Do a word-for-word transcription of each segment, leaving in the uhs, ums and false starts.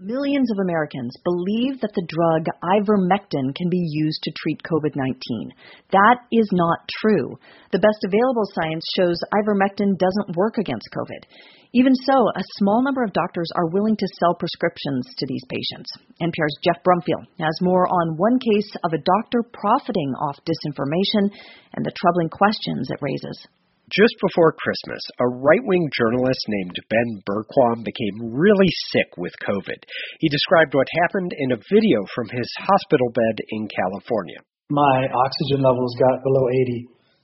Millions of Americans believe that the drug ivermectin can be used to treat COVID nineteen. That is not true. The best available science shows ivermectin doesn't work against COVID. Even so, a small number of doctors are willing to sell prescriptions to these patients. N P R's Jeff Brumfield has more on one case of a doctor profiting off disinformation and the troubling questions it raises. Just before Christmas, a right-wing journalist named Ben Bergquam became really sick with COVID. He described what happened in a video from his hospital bed in California. My oxygen levels got below eighty,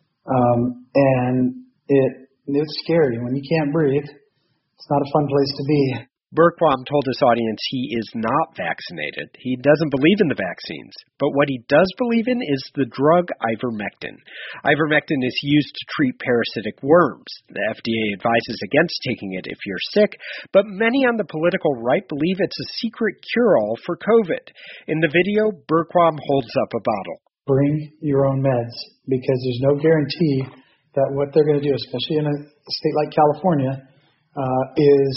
um, and it it's scary. When you can't breathe, it's not a fun place to be. Bergquam told his audience he is not vaccinated. He doesn't believe in the vaccines. But what he does believe in is the drug ivermectin. Ivermectin is used to treat parasitic worms. The F D A advises against taking it if you're sick, but many on the political right believe it's a secret cure-all for COVID. In the video, Bergquam holds up a bottle. Bring your own meds, because there's no guarantee that what they're going to do, especially in a state like California, uh, is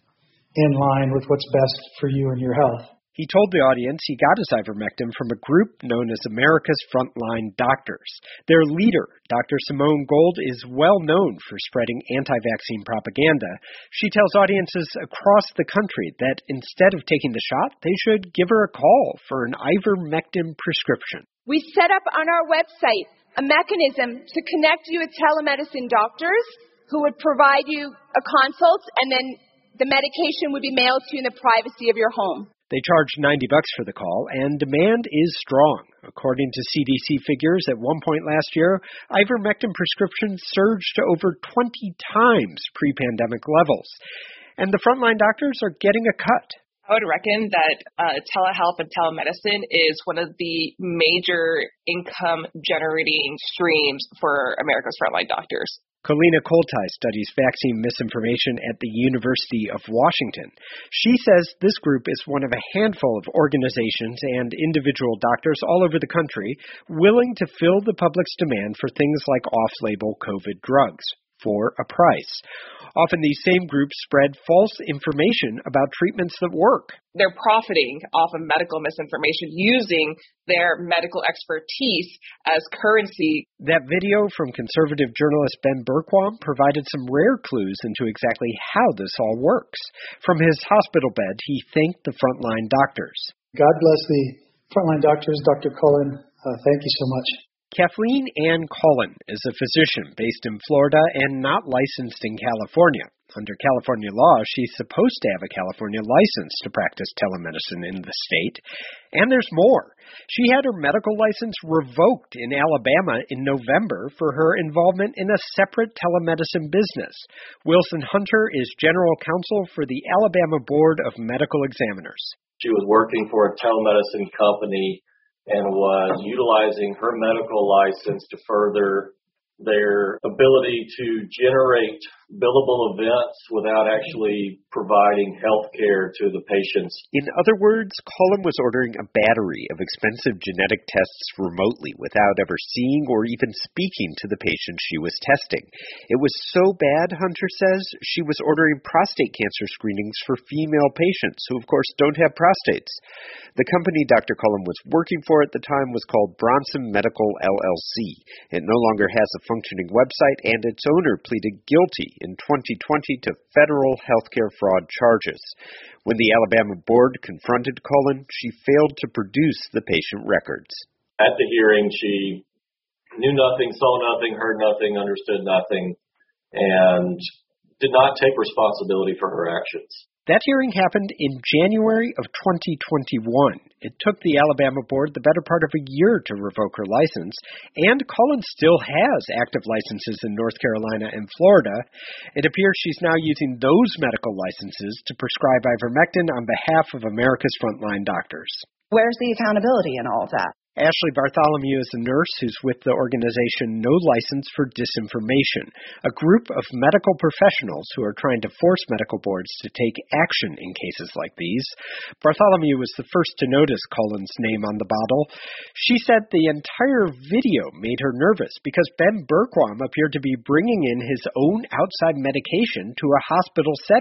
in line with what's best for you and your health. He told the audience he got his ivermectin from a group known as America's Frontline Doctors. Their leader, Doctor Simone Gold, is well known for spreading anti-vaccine propaganda. She tells audiences across the country that instead of taking the shot, they should give her a call for an ivermectin prescription. We set up on our website a mechanism to connect you with telemedicine doctors who would provide you a consult, and then the medication would be mailed to you in the privacy of your home. They charge ninety bucks for the call, and demand is strong. According to C D C figures, at one point last year, ivermectin prescriptions surged to over twenty times pre-pandemic levels. And the frontline doctors are getting a cut. I would reckon that uh, telehealth and telemedicine is one of the major income-generating streams for America's frontline doctors. Kalina Koltai studies vaccine misinformation at the University of Washington. She says this group is one of a handful of organizations and individual doctors all over the country willing to fill the public's demand for things like off-label COVID drugs for a price. Often these same groups spread false information about treatments that work. They're profiting off of medical misinformation using their medical expertise as currency. That video from conservative journalist Ben Bergquam provided some rare clues into exactly how this all works. From his hospital bed, he thanked the frontline doctors. God bless the frontline doctors, Doctor Cullen. Uh, thank you so much. Kathleen Ann Cullen is a physician based in Florida and not licensed in California. Under California law, she's supposed to have a California license to practice telemedicine in the state. And there's more. She had her medical license revoked in Alabama in November for her involvement in a separate telemedicine business. Wilson Hunter is general counsel for the Alabama Board of Medical Examiners. She was working for a telemedicine company and was utilizing her medical license to further their ability to generate billable events without actually providing health care to the patients. In other words, Cullen was ordering a battery of expensive genetic tests remotely without ever seeing or even speaking to the patient she was testing. It was so bad, Hunter says, she was ordering prostate cancer screenings for female patients who, of course, don't have prostates. The company Doctor Cullen was working for at the time was called Bronson Medical L L C. It no longer has a functioning website, and its owner pleaded guilty in twenty twenty to federal healthcare fraud charges. When the Alabama board confronted Cullen, she failed to produce the patient records. At the hearing, she knew nothing, saw nothing, heard nothing, understood nothing, and did not take responsibility for her actions. That hearing happened in January of twenty twenty-one. It took the Alabama board the better part of a year to revoke her license, and Cullen still has active licenses in North Carolina and Florida. It appears she's now using those medical licenses to prescribe ivermectin on behalf of America's frontline doctors. Where's the accountability in all of that? Ashley Bartholomew is a nurse who's with the organization No License for Disinformation, a group of medical professionals who are trying to force medical boards to take action in cases like these. Bartholomew was the first to notice Cullen's name on the bottle. She said the entire video made her nervous because Ben Bergquam appeared to be bringing in his own outside medication to a hospital setting.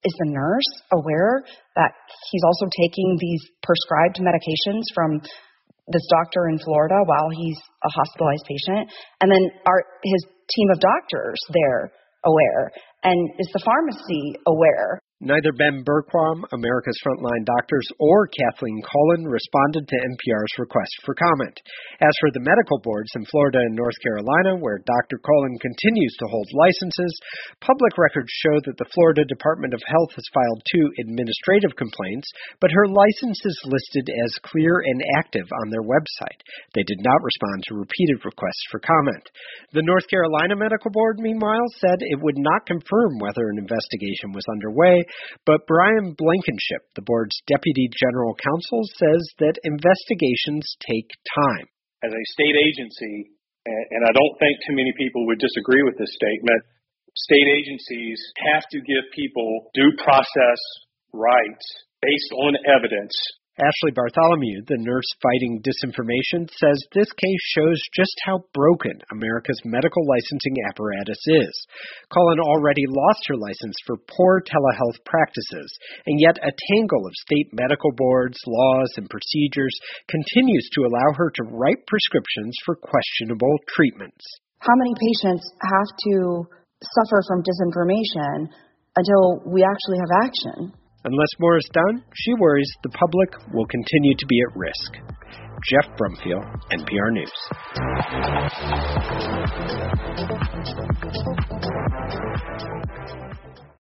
Is the nurse aware that he's also taking these prescribed medications from this doctor in Florida while he's a hospitalized patient? And then are his team of doctors there aware? And is the pharmacy aware? Neither Ben Bergquam, America's Frontline Doctors, or Kathleen Cullen responded to N P R's request for comment. As for the medical boards in Florida and North Carolina, where Doctor Cullen continues to hold licenses, public records show that the Florida Department of Health has filed two administrative complaints, but her license is listed as clear and active on their website. They did not respond to repeated requests for comment. The North Carolina Medical Board, meanwhile, said it would not confirm whether an investigation was underway, but Brian Blankenship, the board's deputy general counsel, says that investigations take time. As a state agency, and I don't think too many people would disagree with this statement, state agencies have to give people due process rights based on evidence. Ashley Bartholomew, the nurse fighting disinformation, says this case shows just how broken America's medical licensing apparatus is. Cullen already lost her license for poor telehealth practices, and yet a tangle of state medical boards, laws, and procedures continues to allow her to write prescriptions for questionable treatments. How many patients have to suffer from disinformation until we actually have action? Unless more is done, she worries the public will continue to be at risk. Jeff Brumfield, N P R News.